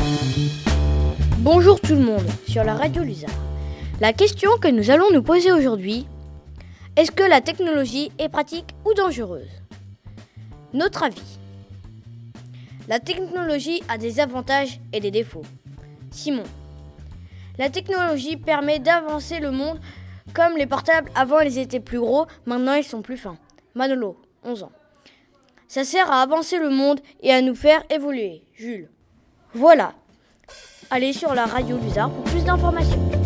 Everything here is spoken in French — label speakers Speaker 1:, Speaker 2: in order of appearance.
Speaker 1: Bonjour tout le monde sur la radio Luzard. La question que nous allons nous poser aujourd'hui, est-ce que la technologie est pratique ou dangereuse ? Notre avis. La technologie a des avantages et des défauts. Simon. La technologie permet d'avancer le monde comme les portables. Avant ils étaient plus gros, maintenant ils sont plus fins. Manolo, 11 ans. Ça sert à avancer le monde et à nous faire évoluer. Jules. Voilà. Allez sur la radio Luzard pour plus d'informations.